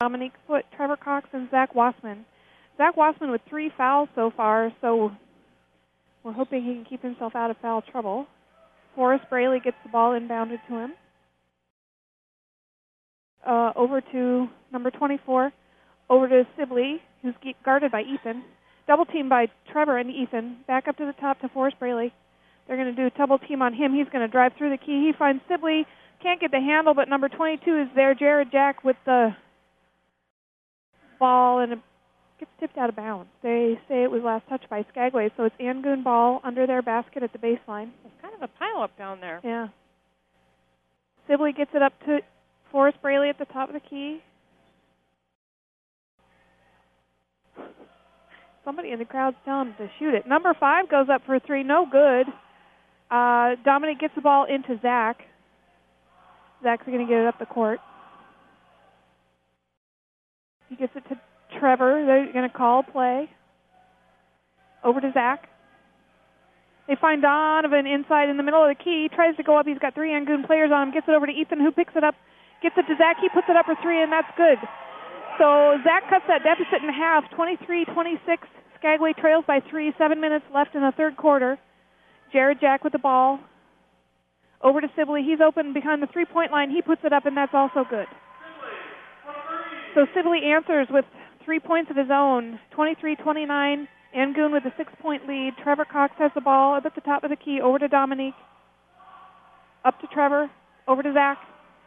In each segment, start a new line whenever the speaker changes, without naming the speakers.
Dominique Foote, Trevor Cox, and Zach Wassman. Zach Wassman with 3 fouls so far, so we're hoping he can keep himself out of foul trouble. Forrest Braley gets the ball inbounded to him. Over to number 24, over to Sibley, who's guarded by Ethan. Double team by Trevor and Ethan. Back up to the top to Forrest Braley. They're going to do a double team on him. He's going to drive through the key. He finds Sibley. Can't get the handle, but number 22 is there. Jared Jack with the ball, and it gets tipped out of bounds. They say it was last touched by Skagway, so it's Angoon ball under their basket at the baseline.
It's kind of a pile-up down there.
Yeah. Sibley gets it up to Forrest Braley at the top of the key. Somebody in the crowd's telling him to shoot it. Number 5 goes up for a 3, no good. Dominic gets the ball into Zach. Zach's going to get it up the court. He gets it to Trevor. They're going to call play. Over to Zach. They find Donovan inside in the middle of the key. He tries to go up. He's got 3 Angoon players on him. Gets it over to Ethan, who picks it up. Gets it to Zach. He puts it up for 3, and that's good. So Zach cuts that deficit in half. 23-26. Skagway trails by 3. 7 minutes left in the third quarter. Jared Jack with the ball. Over to Sibley. He's open behind the three-point line. He puts it up, and that's also good. So Sibley answers with 3 points of his own. 23-29. Angoon with a 6-point lead. Trevor Cox has the ball up at the top of the key. Over to Dominique. Up to Trevor. Over to Zach.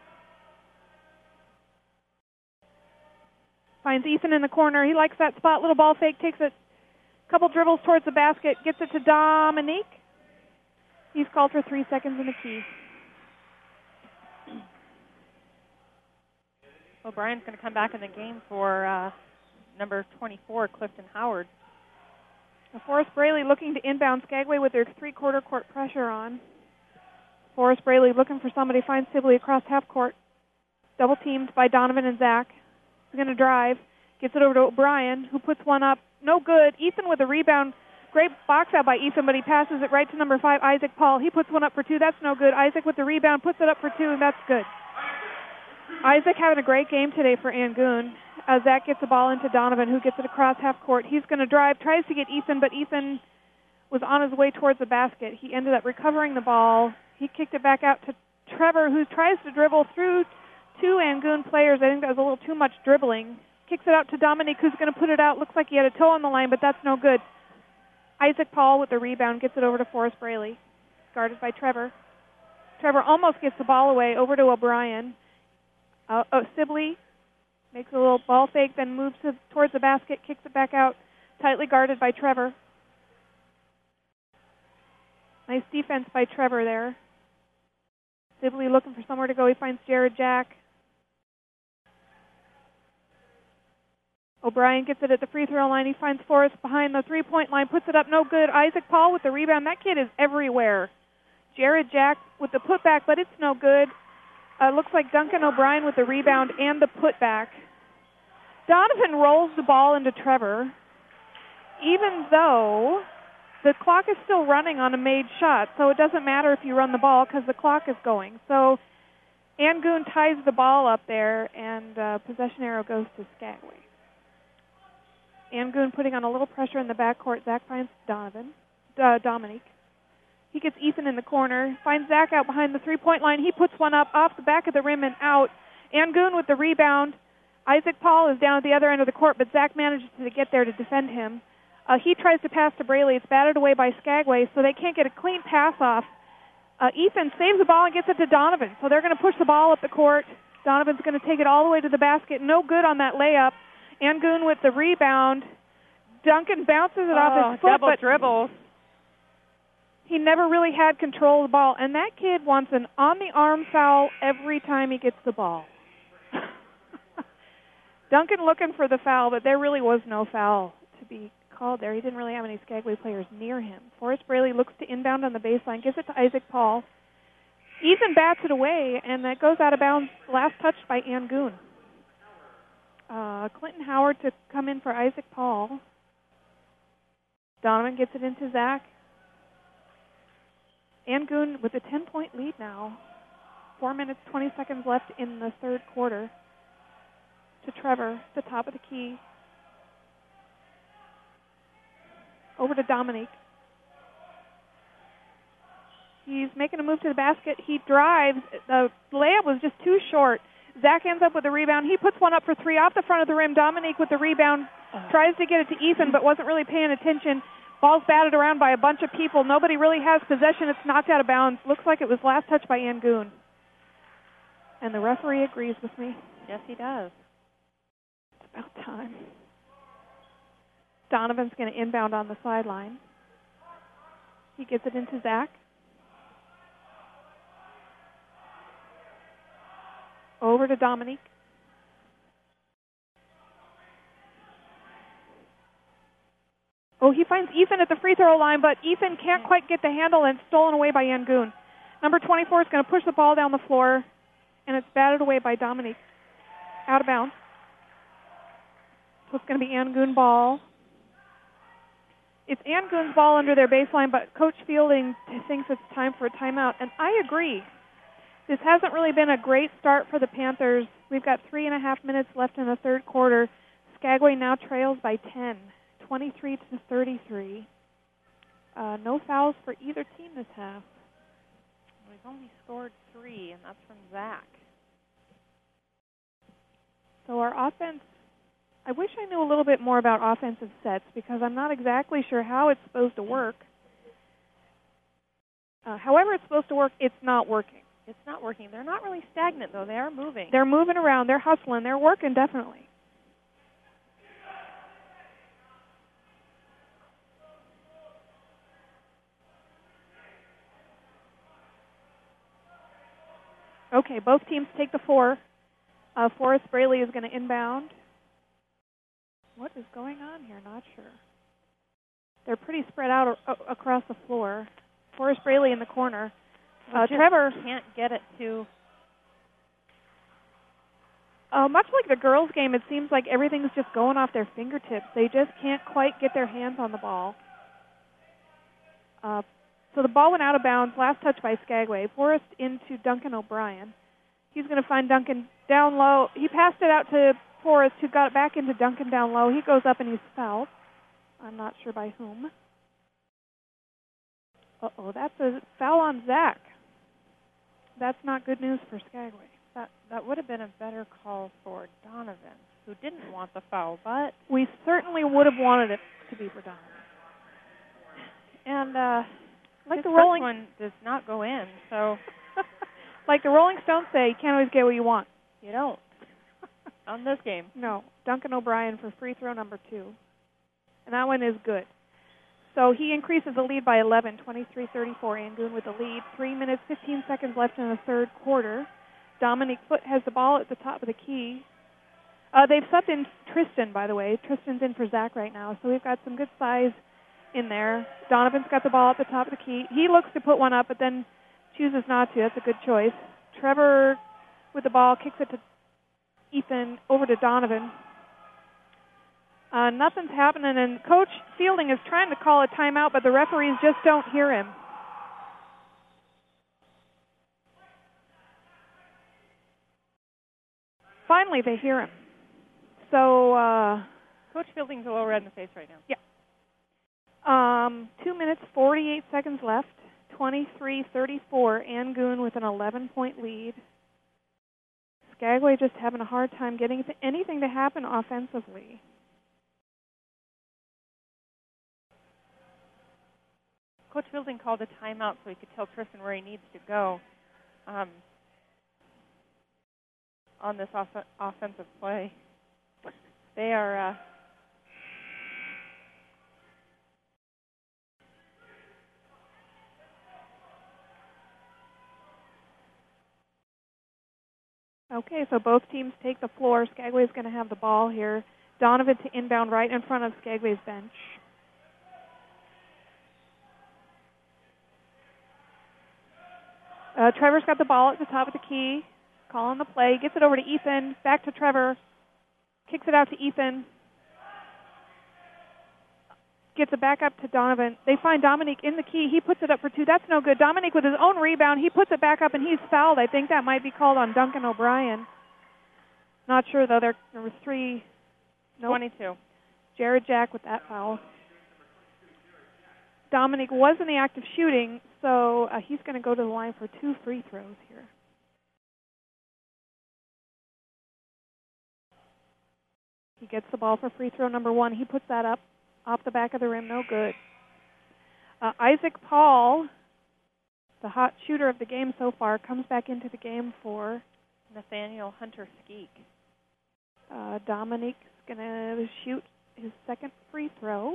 Finds Ethan in the corner. He likes that spot. Little ball fake. Takes a couple dribbles towards the basket. Gets it to Dominique. He's called for 3 seconds in the key.
O'Brien's going to come back in the game for number 24, Clifton Howard.
Forrest Braley looking to inbound Skagway with their three-quarter court pressure on. Forrest Braley looking for somebody. Finds Sibley across half court. Double teamed by Donovan and Zach. He's going to drive. Gets it over to O'Brien, who puts one up. No good. Ethan with a rebound. Great box out by Ethan, but he passes it right to number 5, Isaac Paul. He puts one up for 2. That's no good. Isaac with the rebound puts it up for 2, and that's good. Isaac having a great game today for Angoon. Zach gets the ball into Donovan, who gets it across half court. He's going to drive, tries to get Ethan, but Ethan was on his way towards the basket. He ended up recovering the ball. He kicked it back out to Trevor, who tries to dribble through 2 Angoon players. I think that was a little too much dribbling. Kicks it out to Dominic, who's going to put it out. Looks like he had a toe on the line, but that's no good. Isaac Paul with the rebound gets it over to Forrest Braley. Guarded by Trevor. Trevor almost gets the ball away over to O'Brien. Sibley makes a little ball fake, then moves towards the basket, kicks it back out. Tightly guarded by Trevor. Nice defense by Trevor there. Sibley looking for somewhere to go. He finds Jared Jack. O'Brien gets it at the free throw line. He finds Forrest behind the three-point line, puts it up, no good. Isaac Paul with the rebound. That kid is everywhere. Jared Jack with the putback, but it's no good. Looks like Duncan O'Brien with the rebound and the putback. Donovan rolls the ball into Trevor, even though the clock is still running on a made shot, so it doesn't matter if you run the ball because the clock is going. So Angoon ties the ball up there, and possession arrow goes to Skagway. Angoon putting on a little pressure in the backcourt. Zach finds Dominique. He gets Ethan in the corner, finds Zach out behind the three-point line. He puts one up off the back of the rim and out. Angoon with the rebound. Isaac Paul is down at the other end of the court, but Zach manages to get there to defend him. He tries to pass to Braley. It's batted away by Skagway, so they can't get a clean pass off. Ethan saves the ball and gets it to Donovan. So they're going to push the ball up the court. Donovan's going to take it all the way to the basket. No good on that layup. Angoon with the rebound. Duncan bounces it off his foot.
Double dribbles.
He never really had control of the ball, and that kid wants an on-the-arm foul every time he gets the ball. Duncan looking for the foul, but there really was no foul to be called there. He didn't really have any Skagway players near him. Forrest Braley looks to inbound on the baseline, gives it to Isaac Paul. Ethan bats it away, and that goes out of bounds, last touched by Angoon. Clinton Howard to come in for Isaac Paul. Donovan gets it into Zach. Angoon with a 10-point lead now. 4 minutes, 20 seconds left in the third quarter. to Trevor, the top of the key. Over to Dominique. He's making a move to the basket. He drives. The layup was just too short. Zach ends up with the rebound. He puts one up for three off the front of the rim. Dominique with the rebound tries to get it to Ethan, but wasn't really paying attention. Ball's batted around by a bunch of people. Nobody really has possession. It's knocked out of bounds. Looks like it was last touched by Angoon. And the referee agrees with me.
Yes, he does.
It's about time. Donovan's going to inbound on the sideline. He gets it into Zach. Over to Dominique. Oh, he finds Ethan at the free throw line, but Ethan can't quite get the handle, and it's stolen away by Yangoon. Number 24 is going to push the ball down the floor, and it's batted away by Dominique. Out of bounds. So it's going to be Yangoon ball. It's Yangoon's ball under their baseline, but Coach Fielding thinks it's time for a timeout, and I agree. This hasn't really been a great start for the Panthers. We've got 3.5 minutes left in the third quarter. Skagway now trails by 10. 23-33. No fouls for either team this half.
We've only scored 3, and that's from Zach.
So our offense, I wish I knew a little bit more about offensive sets because I'm not exactly sure how it's supposed to work. However it's supposed to work, it's not working.
It's not working. They're not really stagnant, though. They are moving.
They're moving around. They're hustling. They're working, definitely. Okay, both teams take the 4. Forrest Braley is going to inbound. What is going on here? Not sure. They're pretty spread out across the floor. Forrest Braley in the corner. Trevor
can't get it to.
Much like the girls' game, it seems like everything's just going off their fingertips. They just can't quite get their hands on the ball. So the ball went out of bounds, last touch by Skagway. Forrest into Duncan O'Brien. He's going to find Duncan down low. He passed it out to Forrest, who got it back into Duncan down low. He goes up and he's fouled. I'm not sure by whom. Uh-oh, that's a foul on Zach. That's not good news for Skagway.
That would have been a better call for Donovan, who didn't want the foul, but
we certainly would have wanted it to be for Donovan.
And
like
the
Rolling
one does not go in, so
like the Rolling Stones say, you can't always get what you want.
You don't. On this game.
No. Duncan O'Brien for free throw number 2. And that one is good. So he increases the lead by 11, 23-34. Angoon with the lead. 3 minutes, 15 seconds left in the third quarter. Dominique Foote has the ball at the top of the key. They've subbed in Tristan, by the way. Tristan's in for Zach right now. So we've got some good size in there. Donovan's got the ball at the top of the key. He looks to put one up, but then chooses not to. That's a good choice. Trevor with the ball kicks it to Ethan, over to Donovan. Nothing's happening, and Coach Fielding is trying to call a timeout, but the referees just don't hear him. Finally, they hear him. So,
Coach Fielding's a little red in the face right now.
Yeah. 2 minutes, 48 seconds left. 23-34. Angoon with an 11-point lead. Skagway just having a hard time getting anything to happen offensively.
Coach Fielding called a timeout so he could tell Tristan where he needs to go on this offensive play. They are
okay, so both teams take the floor. Skagway's going to have the ball here. Donovan to inbound right in front of Skagway's bench. Trevor's got the ball at the top of the key. Calling the play. Gets it over to Ethan. Back to Trevor. Kicks it out to Ethan. Gets it back up to Donovan. They find Dominique in the key. He puts it up for 2. That's no good. Dominique with his own rebound. He puts it back up, and he's fouled. I think that might be called on Duncan O'Brien. Not sure, though. There was 3. Nope.
22.
Jared Jack with that foul. Dominic was in the act of shooting, so he's going to go to the line for 2 free throws here. He gets the ball for free throw number 1. He puts that up off the back of the rim, no good. Isaac Paul, the hot shooter of the game so far, comes back into the game for
Nathaniel Hunter Skeek.
Dominic's going to shoot his second free throw.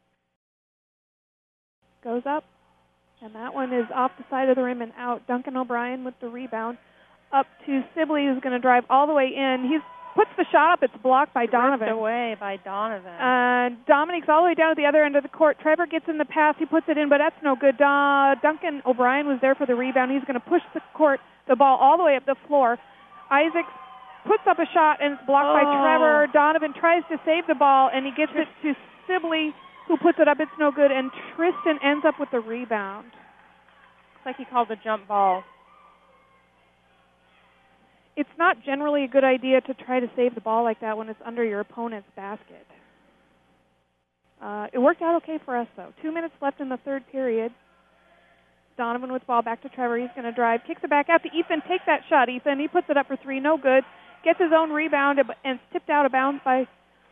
Goes up, and that one is off the side of the rim and out. Duncan O'Brien with the rebound. Up to Sibley, who's going to drive all the way in. He puts the shot up. It's blocked by Donovan.
Ripped away by Donovan.
Dominic's all the way down at the other end of the court. Trevor gets in the pass. He puts it in, but that's no good. Duncan O'Brien was there for the rebound. He's going to push the ball all the way up the floor. Isaac puts up a shot, and it's blocked by Trevor. Donovan tries to save the ball, and he gets it to Sibley, who puts it up. It's no good, and Tristan ends up with the rebound.
Looks like he called a jump ball.
It's not generally a good idea to try to save the ball like that when it's under your opponent's basket. It worked out okay for us, though. 2 minutes left in the third period. Donovan with the ball back to Trevor. He's going to drive. Kicks it back out to Ethan. Take that shot, Ethan. He puts it up for 3. No good. Gets his own rebound and it's tipped out of bounds by...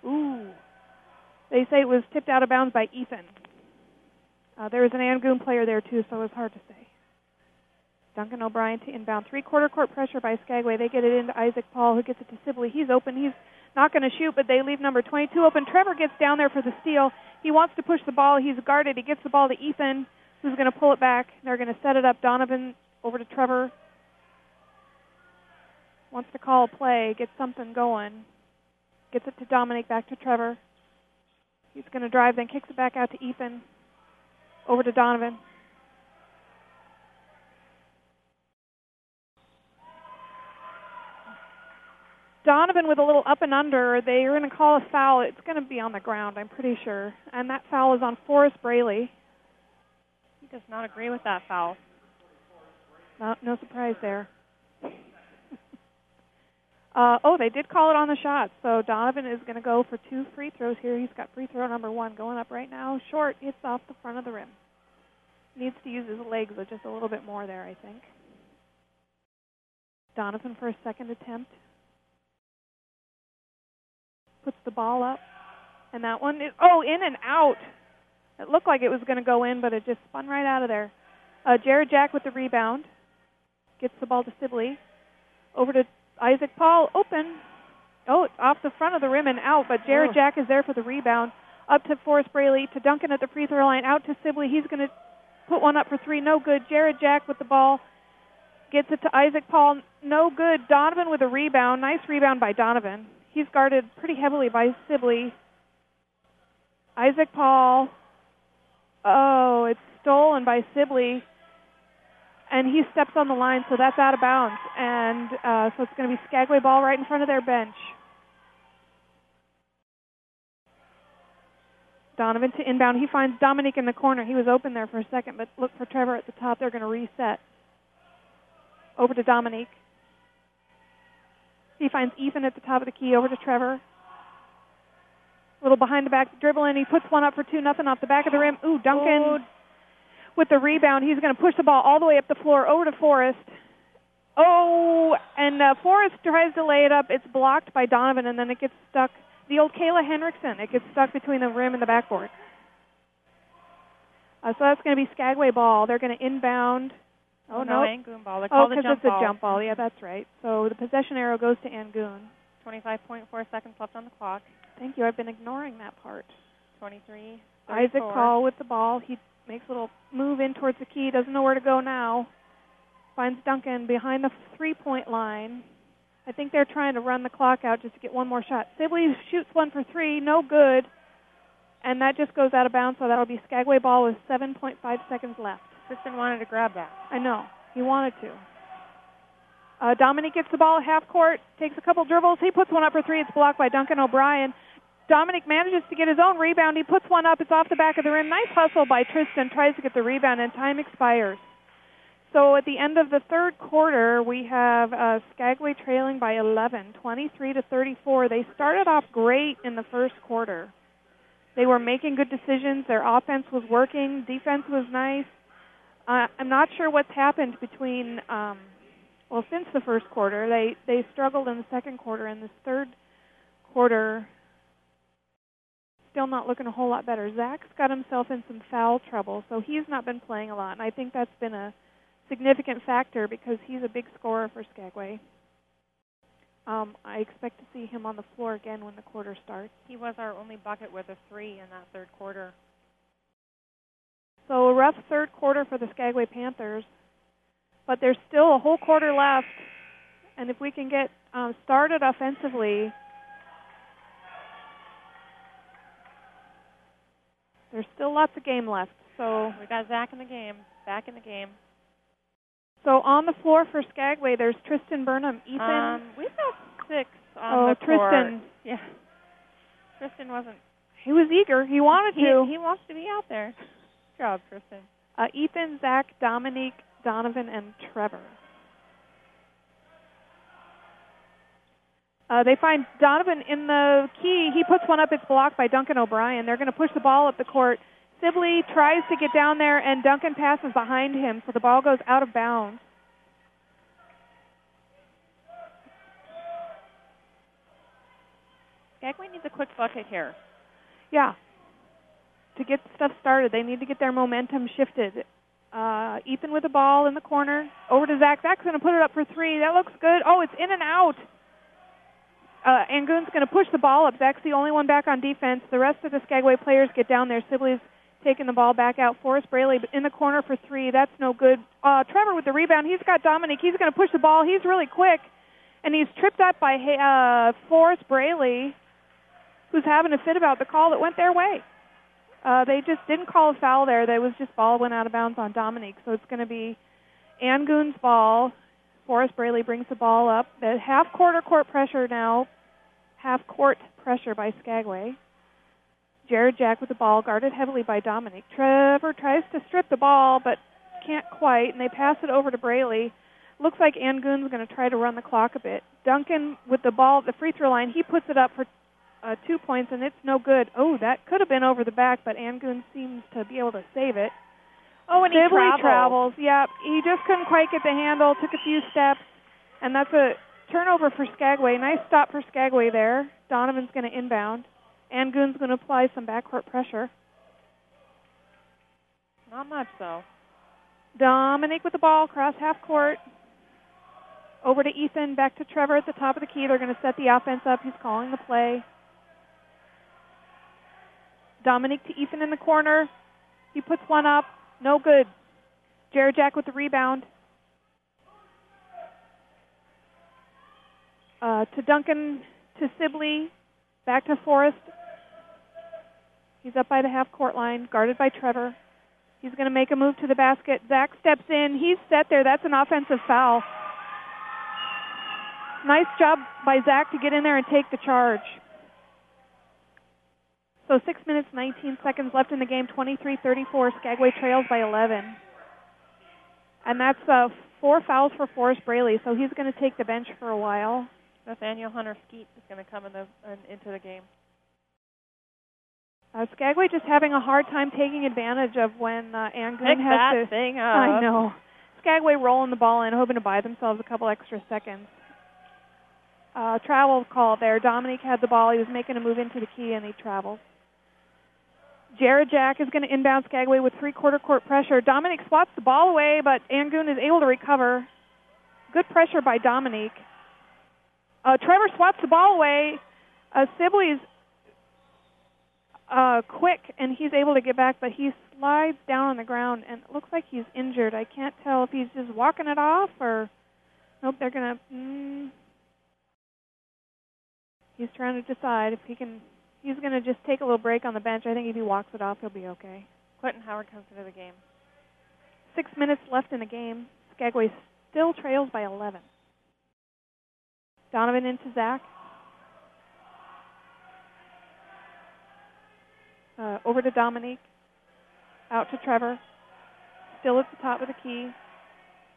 They say it was tipped out of bounds by Ethan. There was an Angoon player there, too, so it's hard to say. Duncan O'Brien to inbound. 3-quarter court pressure by Skagway. They get it into Isaac Paul, who gets it to Sibley. He's open. He's not going to shoot, but they leave number 22 open. Trevor gets down there for the steal. He wants to push the ball. He's guarded. He gets the ball to Ethan, who's going to pull it back. They're going to set it up. Donovan over to Trevor. Wants to call a play, get something going. Gets it to Dominic, back to Trevor. He's going to drive, then kicks it back out to Ethan. Over to Donovan. Donovan with a little up and under. They're going to call a foul. It's going to be on the ground, I'm pretty sure. And that foul is on Forrest Braley.
He does not agree with that foul.
No surprise there. They did call it on the shot. So Donovan is going to go for 2 free throws here. He's got free throw number 1 going up right now. Short, hits off the front of the rim. Needs to use his legs just a little bit more there, I think. Donovan for a second attempt. Puts the ball up. And that one is, in and out. It looked like it was going to go in, but it just spun right out of there. Jared Jack with the rebound. Gets the ball to Sibley. Over to Isaac Paul, open. It's off the front of the rim and out, but Jared Jack is there for the rebound. Up to Forrest Braley, to Duncan at the free throw line, out to Sibley. He's going to put one up for 3, no good. Jared Jack with the ball. Gets it to Isaac Paul, no good. Donovan with a rebound. Nice rebound by Donovan. He's guarded pretty heavily by Sibley. Isaac Paul. It's stolen by Sibley. And he steps on the line, so that's out of bounds. And so it's going to be Skagway ball right in front of their bench. Donovan to inbound. He finds Dominic in the corner. He was open there for a second, but look for Trevor at the top. They're going to reset. Over to Dominic. He finds Ethan at the top of the key. Over to Trevor. A little behind the back dribble, and he puts one up for 2-0 off the back of the rim. Duncan with the rebound. He's going to push the ball all the way up the floor. Over to Forrest. And Forrest tries to lay it up. It's blocked by Donovan, and then it gets stuck. The old Kayla Henriksen. It gets stuck between the rim and the backboard. So that's going to be Skagway ball. They're going to inbound.
No, Angoon ball. They called
because it's a jump ball. Yeah, that's right. So the possession arrow goes to Angoon.
25.4 seconds left on the clock.
Thank you. I've been ignoring that part.
23.
Isaac Paul with the ball. He makes a little move in towards the key. Doesn't know where to go now. Finds Duncan behind the 3-point line. I think they're trying to run the clock out just to get one more shot. Sibley shoots one for 3. No good. And that just goes out of bounds, so that'll be Skagway ball with 7.5 seconds left.
Tristan wanted to grab that.
I know. He wanted to. Dominic gets the ball at half court, takes a couple dribbles. He puts one up for 3. It's blocked by Duncan O'Brien. Dominic manages to get his own rebound. He puts one up. It's off the back of the rim. Nice hustle by Tristan. Tries to get the rebound, and time expires. So at the end of the third quarter, we have Skagway trailing by 11, 23-34. They started off great in the first quarter. They were making good decisions. Their offense was working. Defense was nice. I'm not sure what's happened between, since the first quarter. They struggled in the second quarter. In this third quarter, still not looking a whole lot better. Zach's got himself in some foul trouble, so he's not been playing a lot. And I think that's been a significant factor because he's a big scorer for Skagway. I expect to see him on the floor again when the quarter starts.
He was our only bucket with a 3 in that third quarter.
So a rough third quarter for the Skagway Panthers, but there's still a whole quarter left. And if we can get started offensively, there's still lots of game left. So
we got Zach in the game, back in the game.
So on the floor for Skagway, there's Tristan Burnham, Ethan.
We've got 6 on the floor.
Tristan.
Yeah. Tristan wasn't.
He was eager. He wanted to.
He wants to be out there. Good job, Tristan.
Ethan, Zach, Dominique, Donovan, and Trevor. They find Donovan in the key. He puts one up. It's blocked by Duncan O'Brien. They're going to push the ball up the court. Sibley tries to get down there, and Duncan passes behind him, so the ball goes out of bounds.
Skagway needs a quick bucket here.
Yeah. To get stuff started, they need to get their momentum shifted. Ethan with the ball in the corner. Over to Zach. Zach's going to put it up for 3. That looks good. Oh, it's in and out. Angoon's going to push the ball up. Zach's the only one back on defense. The rest of the Skagway players get down there. Sibley's taking the ball back out. Forrest Braley in the corner for 3. That's no good. Trevor with the rebound. He's got Dominic. He's going to push the ball. He's really quick. And he's tripped up by Forrest Braley, who's having a fit about the call that went their way. They just didn't call a foul there. There was just ball went out of bounds on Dominic. So it's going to be Angoon's ball. Forrest Braley brings the ball up. The half-court pressure now. Half-court pressure by Skagway. Jared Jack with the ball, guarded heavily by Dominic. Trevor tries to strip the ball, but can't quite, and they pass it over to Braley. Looks like Angoon's going to try to run the clock a bit. Duncan with the ball at the free throw line. He puts it up for 2 points, and it's no good. Oh, that could have been over the back, but Angoon seems to be able to save it.
Oh, and
Sibley travels. Yeah, he just couldn't quite get the handle, took a few steps, and that's a turnover for Skagway. Nice stop for Skagway there. Donovan's going to inbound. Angoon's going to apply some backcourt pressure.
Not much, though.
Dominic with the ball, across half court. Over to Ethan, back to Trevor at the top of the key. They're going to set the offense up. He's calling the play. Dominic to Ethan in the corner. He puts one up. No good. Jared Jack with the rebound. To Duncan, to Sibley, back to Forrest. He's up by the half-court line, guarded by Trevor. He's going to make a move to the basket. Zach steps in. He's set there. That's an offensive foul. Nice job by Zach to get in there and take the charge. So 6 minutes, 19 seconds left in the game, 23-34. Skagway trails by 11. And that's 4 fouls for Forrest Braley, so he's going to take the bench for a while.
Nathaniel Hunter-Skeet is going to come into the game.
Skagway just having a hard time taking advantage of when Angoon
has
that
to thing up.
I know. Skagway rolling the ball in, hoping to buy themselves a couple extra seconds. Travel call there. Dominic had the ball. He was making a move into the key, and he traveled. Jared Jack is going to inbound Skagway with three-quarter court pressure. Dominic swats the ball away, but Angoon is able to recover. Good pressure by Dominic. Trevor swats the ball away. Sibley's quick, and he's able to get back, but he slides down on the ground, and it looks like he's injured. I can't tell if he's just walking it off or... Nope, they're going to... He's trying to decide if he can... He's going to just take a little break on the bench. I think if he walks it off, he'll be okay.
Quentin Howard comes into the game.
6 minutes left in the game. Skagway still trails by 11. Donovan into Zach. Over to Dominique. Out to Trevor. Still at the top of the key.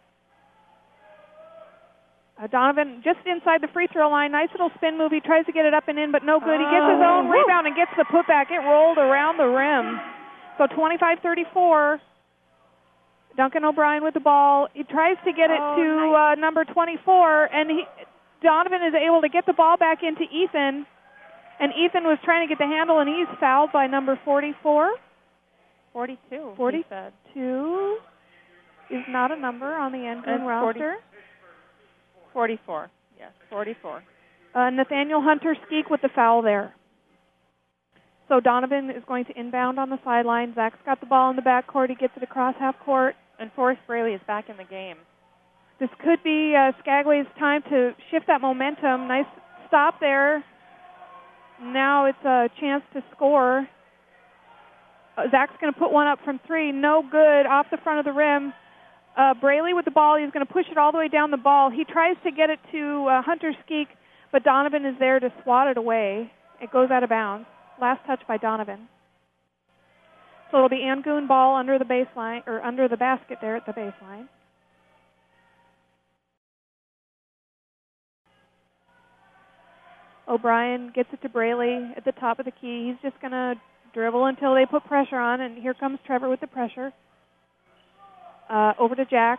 Donovan just inside the free throw line. Nice little spin move. He tries to get it up and in, but no good. He gets his own rebound and gets the putback. It rolled around the rim. So 25-34. Duncan O'Brien with the ball. He tries to get it to number 24, and Donovan is able to get the ball back into Ethan. And Ethan was trying to get the handle, and he's fouled by number 44.
42.
42 is not a number on the Angoon roster.
44. Yes, 44.
Nathaniel Hunter-Skeek with the foul there. So Donovan is going to inbound on the sideline. Zach's got the ball in the backcourt. He gets it across half court.
And Forrest Braley is back in the game.
This could be Skagway's time to shift that momentum. Nice stop there. Now it's a chance to score. Zach's going to put one up from three. No good. Off the front of the rim. Braley with the ball. He's going to push it all the way down the ball. He tries to get it to Hunter-Skeek, but Donovan is there to swat it away. It goes out of bounds. Last touch by Donovan. So it'll be Angoon ball under the baseline, or under the basket there at the baseline. O'Brien gets it to Braley at the top of the key. He's just going to dribble until they put pressure on, and here comes Trevor with the pressure. Over to Jack.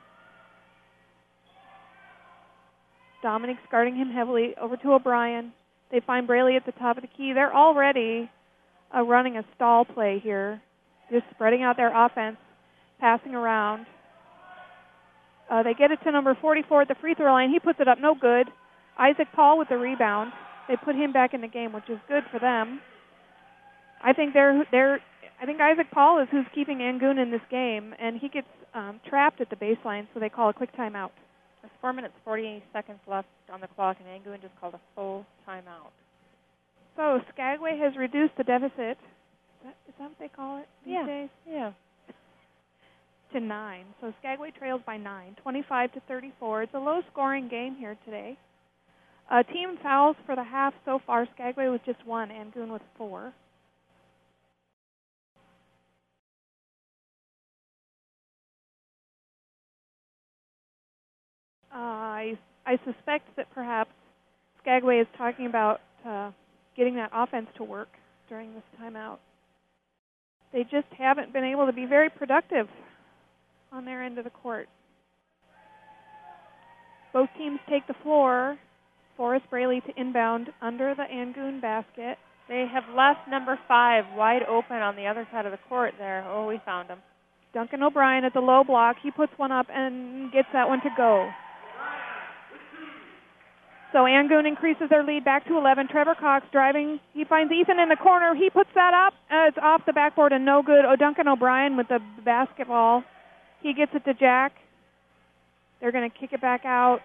Dominic's guarding him heavily. Over to O'Brien. They find Braley at the top of the key. They're already running a stall play here, just spreading out their offense, passing around. They get it to number 44 at the free throw line. He puts it up, no good. Isaac Paul with the rebound. They put him back in the game, which is good for them. I think Isaac Paul is who's keeping Angoon in this game, and he gets trapped at the baseline, so they call a quick timeout.
There's 4 minutes, 48 seconds left on the clock, and Angoon just called a full timeout.
So Skagway has reduced the deficit. Is that what they call it these days?
Yeah.
To 9. So Skagway trails by 9, 25-34. It's a low-scoring game here today. Team fouls for the half so far. Skagway with just 1, Angoon with 4. I suspect that perhaps Skagway is talking about getting that offense to work during this timeout. They just haven't been able to be very productive on their end of the court. Both teams take the floor. Forrest Braley to inbound under the Angoon basket.
They have left number 5 wide open on the other side of the court there. Oh, we found him.
Duncan O'Brien at the low block. He puts one up and gets that one to go. So Angoon increases their lead back to 11. Trevor Cox driving. He finds Ethan in the corner. He puts that up. It's off the backboard and no good. Duncan O'Brien with the basketball. He gets it to Jack. They're going to kick it back out.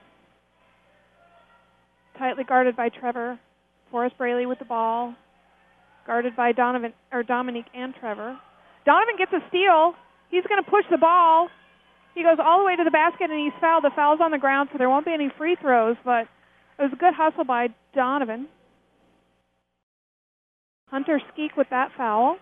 Tightly guarded by Trevor. Forrest Braley with the ball. Guarded by Dominique and Trevor. Donovan gets a steal. He's going to push the ball. He goes all the way to the basket and he's fouled. The foul's on the ground, so there won't be any free throws, but it was a good hustle by Donovan. Hunter-Skeek with that foul.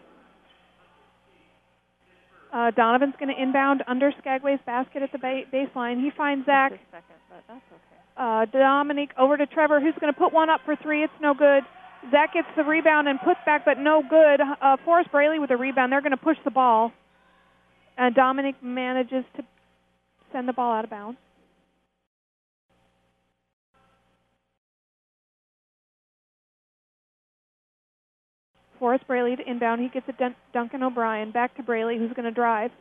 Donovan's going to inbound under Skagway's basket at the baseline. He finds Zach.
Second, but that's okay.
Dominique over to Trevor, who's going to put one up for 3. It's no good. Zach gets the rebound and puts back, but no good. Forrest Braley with the rebound. They're going to push the ball. And Dominique manages to send the ball out of bounds. Forrest Braley to inbound. He gets it Duncan O'Brien. Back to Braley, who's going to drive.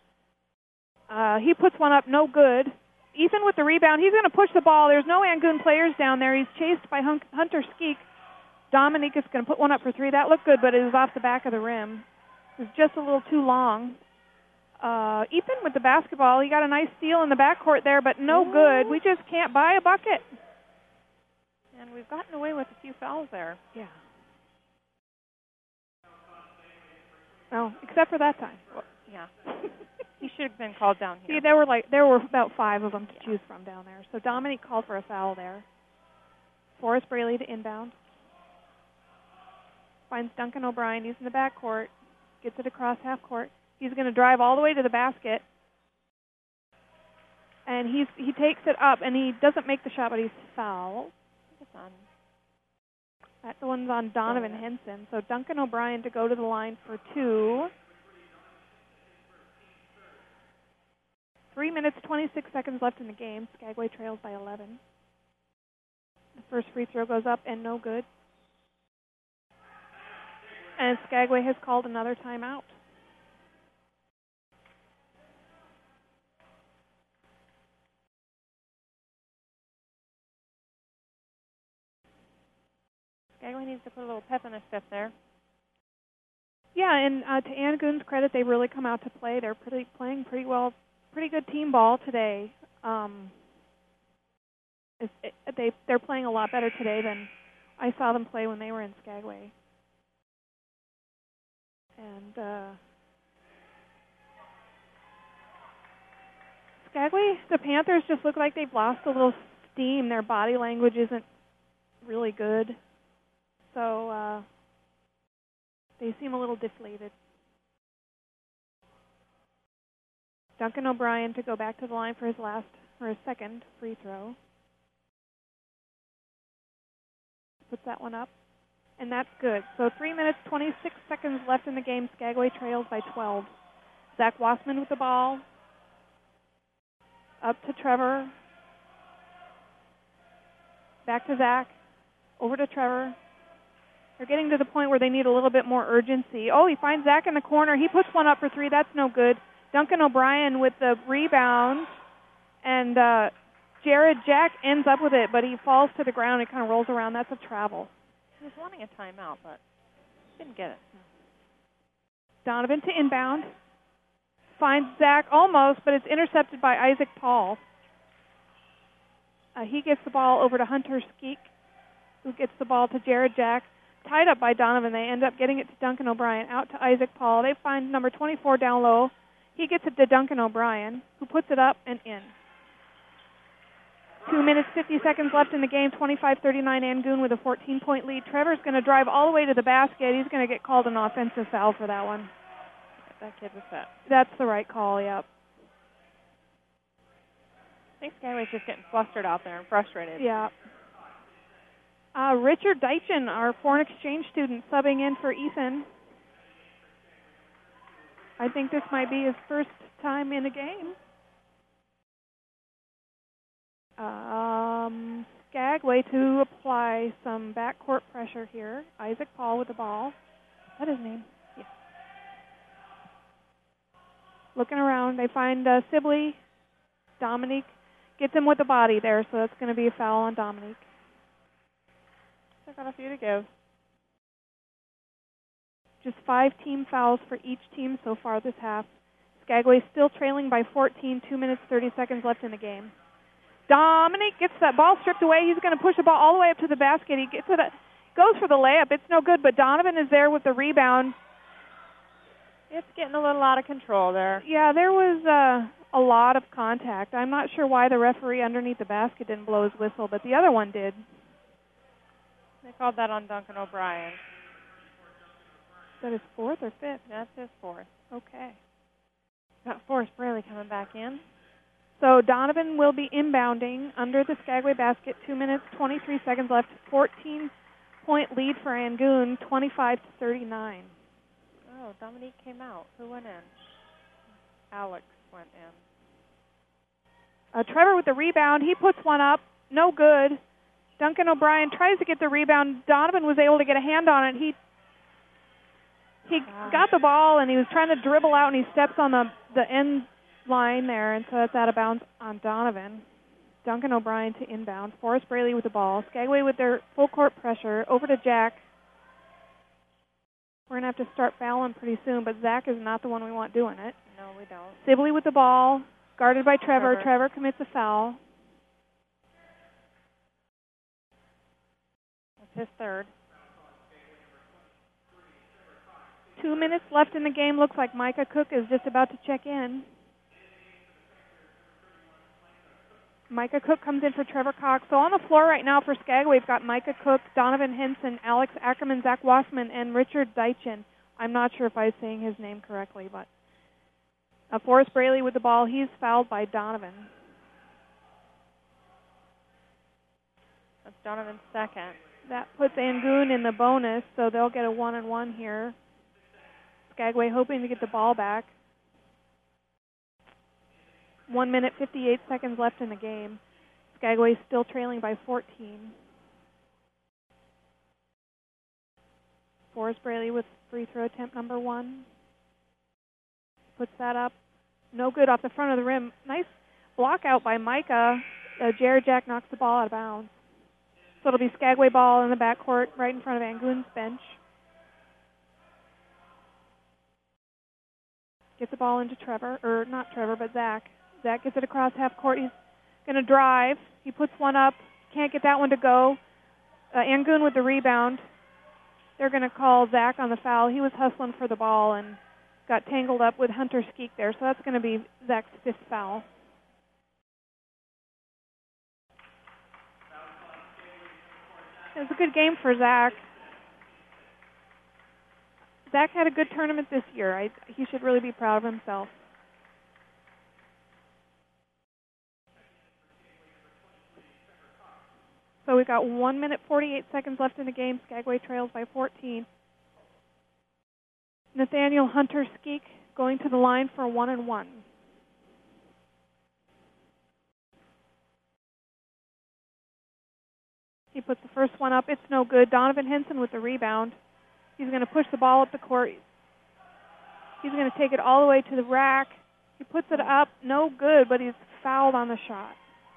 He puts one up, no good. Ethan with the rebound. He's going to push the ball. There's no Angoon players down there. He's chased by Hunter-Skeek. Dominique is going to put one up for 3. That looked good, but it was off the back of the rim. It was just a little too long. Ethan with the basketball. He got a nice steal in the backcourt there, but no good. We just can't buy a bucket.
And we've gotten away with a few fouls there.
Yeah. Oh, except for that time.
Well, yeah. He should have been called down here.
See, there were about 5 of them to choose from down there. So Dominique called for a foul there. Forrest Braley to inbound. Finds Duncan O'Brien. He's in the backcourt. Gets it across half court. He's going to drive all the way to the basket. And he takes it up, and he doesn't make the shot, but he's fouled.
It's on.
That one's on Donovan Henson. So Duncan O'Brien to go to the line for 2. 3 minutes, 26 seconds left in the game. Skagway trails by 11. The first free throw goes up and no good. And Skagway has called another timeout.
Skagway needs to put a little pep in his step there.
Yeah, and to Angoon's credit, they've really come out to play. They're playing pretty well, pretty good team ball today. They're playing a lot better today than I saw them play when they were in Skagway. And Skagway, the Panthers just look like they've lost a little steam. Their body language isn't really good. So they seem a little deflated. Duncan O'Brien to go back to the line for his second free throw. Puts that one up, and that's good. So 3 minutes, 26 seconds left in the game. Skagway trails by 12. Zach Wassman with the ball. Up to Trevor. Back to Zach. Over to Trevor. They're getting to the point where they need a little bit more urgency. Oh, he finds Zach in the corner. He puts one up for 3. That's no good. Duncan O'Brien with the rebound. And Jared Jack ends up with it, but he falls to the ground and kind of rolls around. That's a travel.
He was wanting a timeout, but didn't get it.
Donovan to inbound. Finds Zach almost, but it's intercepted by Isaac Paul. He gets the ball over to Hunter Skeek, who gets the ball to Jared Jack. Tied up by Donovan. They end up getting it to Duncan O'Brien. Out to Isaac Paul. They find number 24 down low. He gets it to Duncan O'Brien, who puts it up and in. 2 minutes, 50 seconds left in the game. 25-39 Angoon with a 14-point lead. Trevor's going to drive all the way to the basket. He's going to get called an offensive foul for that one.
That kid's upset.
That's the right call, yep.
I think Skagway's just getting flustered out there and frustrated.
Yeah. Richard Deitchen, our foreign exchange student, subbing in for Ethan. I think this might be his first time in a game. Skagway to apply some backcourt pressure here. Isaac Paul with the ball. Is that his name? Yeah. Looking around, they find Sibley. Dominique gets him with the body there, so that's going to be a foul on Dominique.
I've got a few to give.
Just 5 team fouls for each team so far this half. Skagway still trailing by 14, 2 minutes, 30 seconds left in the game. Dominic gets that ball stripped away. He's going to push the ball all the way up to the basket. He gets it, goes for the layup. It's no good, but Donovan is there with the rebound.
It's getting a little out of control there.
Yeah, there was a lot of contact. I'm not sure why the referee underneath the basket didn't blow his whistle, but the other one did.
They called that on Duncan O'Brien.
Is that his 4th or 5th?
That's his 4th.
Okay.
Got Forrest Braley coming back in.
So Donovan will be inbounding under the Skagway basket. 2 minutes, 23 seconds left. 14-point lead for Angoon, 25-39.
Oh, Dominique came out. Who went in? Alex went in.
Trevor with the rebound. He puts one up. No good. Duncan O'Brien tries to get the rebound. Donovan was able to get a hand on it. He got the ball, and he was trying to dribble out, and he steps on the end line there, and so that's out of bounds on Donovan. Duncan O'Brien to inbound. Forrest Braley with the ball. Skagway with their full court pressure. Over to Jack. We're going to have to start fouling pretty soon, but Zach is not the one we want doing it.
No, we don't.
Sibley with the ball. Guarded by Trevor. Trevor commits a foul.
His 3rd.
2 minutes left in the game. Looks like Micah Cook is just about to check in. Micah Cook comes in for Trevor Cox. So on the floor right now for Skagway, we've got Micah Cook, Donovan Henson, Alex Ackerman, Zach Wassman, and Richard Deitchen. I'm not sure if I'm saying his name correctly, but Forrest Braley with the ball. He's fouled by Donovan.
That's Donovan's second.
That puts Angoon in the bonus, so they'll get a 1-and-1 here. Skagway hoping to get the ball back. 1 minute, 58 seconds left in the game. Skagway still trailing by 14. Forrest Braley with free throw attempt number 1. Puts that up. No good off the front of the rim. Nice block out by Micah. Jared Jack knocks the ball out of bounds. So it'll be Skagway ball in the backcourt right in front of Angoon's bench. Gets the ball into Trevor, or not Trevor, but Zach. Zach gets it across half court. He's going to drive. He puts one up. Can't get that one to go. Angoon with the rebound. They're going to call Zach on the foul. He was hustling for the ball and got tangled up with Hunter Skeek there, so that's going to be Zach's 5th foul. It was a good game for Zach. Zach had a good tournament this year. He should really be proud of himself. So we've got 1 minute, 48 seconds left in the game. Skagway trails by 14. Nathaniel Hunter Skeek going to the line for a 1-and-1. He puts the first one up. It's no good. Donovan Henson with the rebound. He's going to push the ball up the court. He's going to take it all the way to the rack. He puts it up. No good, but he's fouled on the shot.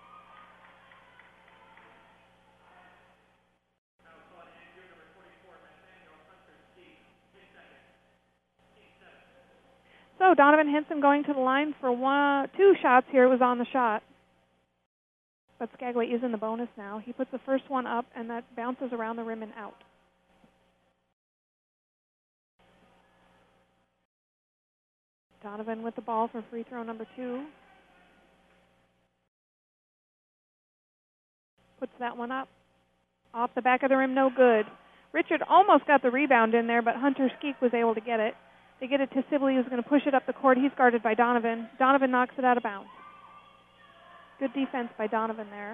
So Donovan Henson going to the line for 2 shots here. It was on the shot. But Skagway is in the bonus now. He puts the first one up, and that bounces around the rim and out. Donovan with the ball for free throw number 2. Puts that one up. Off the back of the rim, no good. Richard almost got the rebound in there, but Hunter Skeek was able to get it. They get it to Sibley, who's going to push it up the court. He's guarded by Donovan. Donovan knocks it out of bounds. Good defense by Donovan there.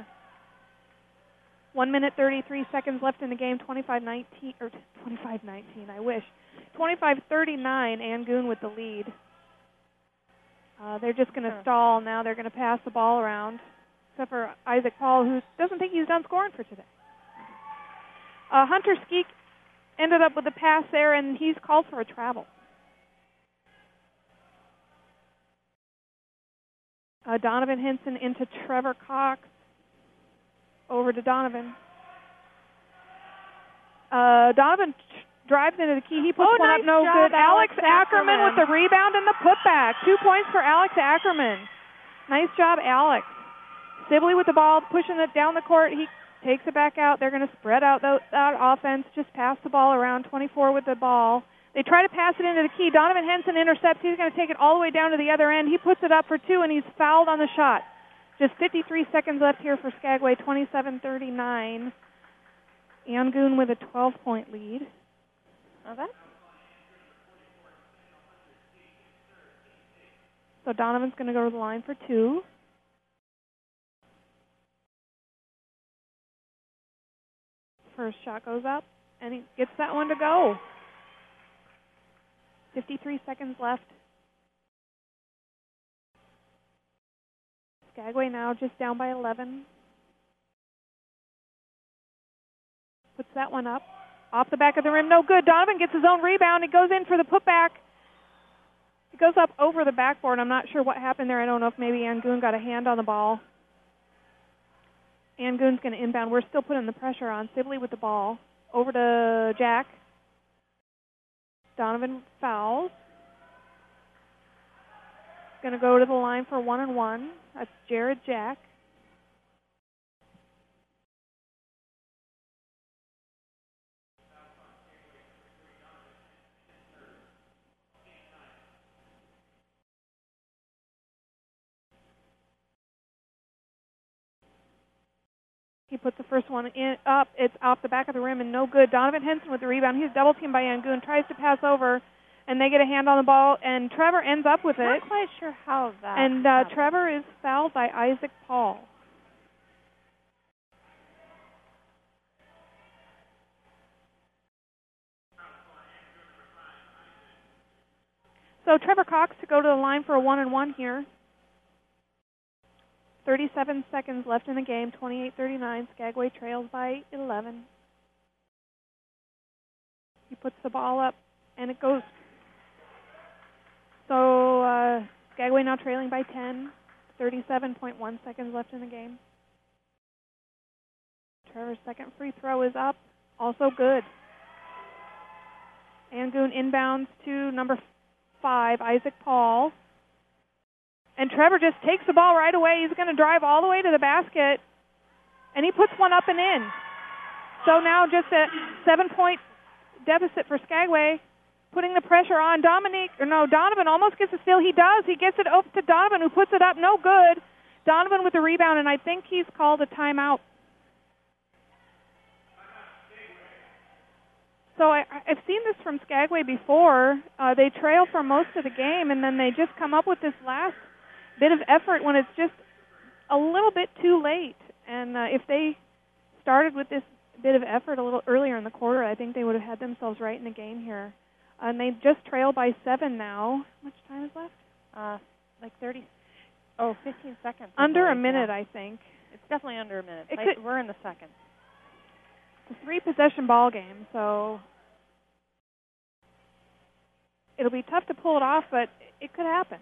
1 minute, 33 seconds left in the game. 25-19, or 25-19, I wish. 25-39, Angoon with the lead. They're just going to stall now. They're going to pass the ball around, except for Isaac Paul, who doesn't think he's done scoring for today. Hunter Skeek ended up with a pass there, and he's called for a travel. Donovan Henson into Trevor Cox. Over to Donovan. Donovan drives into the key. He puts one up, no good. Alex Ackerman with the rebound and the putback. 2 points for Alex Ackerman. Nice job, Alex. Sibley with the ball, pushing it down the court. He takes it back out. They're going to spread out that offense, just pass the ball around. 24 with the ball. They try to pass it into the key. Donovan Henson intercepts. He's going to take it all the way down to the other end. He puts it up for 2, and he's fouled on the shot. Just 53 seconds left here for Skagway, 27-39. Angoon with a 12-point lead. So Donovan's going to go to the line for 2. First shot goes up, and he gets that one to go. 53 seconds left. Skagway now just down by 11. Puts that one up. Off the back of the rim, no good. Donovan gets his own rebound. He goes in for the putback. It goes up over the backboard. I'm not sure what happened there. I don't know if maybe Angoon got a hand on the ball. Angoon's going to inbound. We're still putting the pressure on. Sibley with the ball. Over to Jack. Donovan fouls. Going to go to the line for 1-and-1. That's Jared Jack. He puts the first one up. It's off the back of the rim and no good. Donovan Henson with the rebound. He's double teamed by Angoon. Tries to pass over, and they get a hand on the ball, and Trevor ends up with it.
Not quite sure how that.
And Trevor is fouled by Isaac Paul. So Trevor Cox to go to the line for a 1-and-1 here. 37 seconds left in the game, 28-39. Skagway trails by 11. He puts the ball up, and it goes. So Skagway now trailing by 10. 37.1 seconds left in the game. Trevor's second free throw is up. Also good. Angoon inbounds to number 5, Isaac Paul. And Trevor just takes the ball right away. He's going to drive all the way to the basket. And he puts one up and in. So now just a 7-point deficit for Skagway. Putting the pressure on. Donovan almost gets a steal. He does. He gets it over to Donovan, who puts it up. No good. Donovan with the rebound, and I think he's called a timeout. So I've seen this from Skagway before. They trail for most of the game, and then they just come up with this last bit of effort when it's just a little bit too late. And if they started with this bit of effort a little earlier in the quarter, I think they would have had themselves right in the game here. And they just trail by 7 now. How much time is left?
Like 15 seconds.
Under a minute, I think.
It's definitely under a minute. We're in the second.
It's a 3-possession ball game, so it'll be tough to pull it off, but it could happen.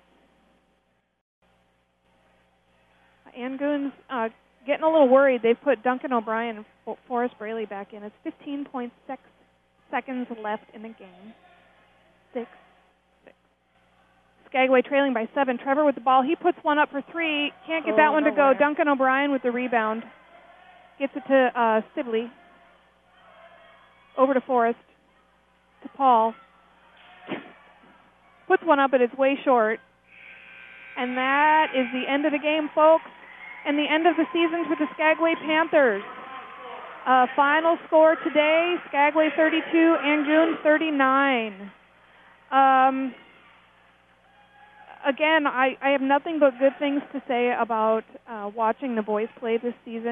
Angoon's getting a little worried. They've put Duncan O'Brien and Forrest Braley back in. It's 15.6 seconds left in the game. 6. Skagway trailing by 7. Trevor with the ball. He puts one up for 3. Can't get that one to go. Duncan O'Brien with the rebound. Gets it to Sibley. Over to Forrest. To Paul. Puts one up, but it's way short. And that is the end of the game, folks. And the end of the season for the Skagway Panthers. Final score today, Skagway 32, Angoon 39. Again, I have nothing but good things to say about watching the boys play this season.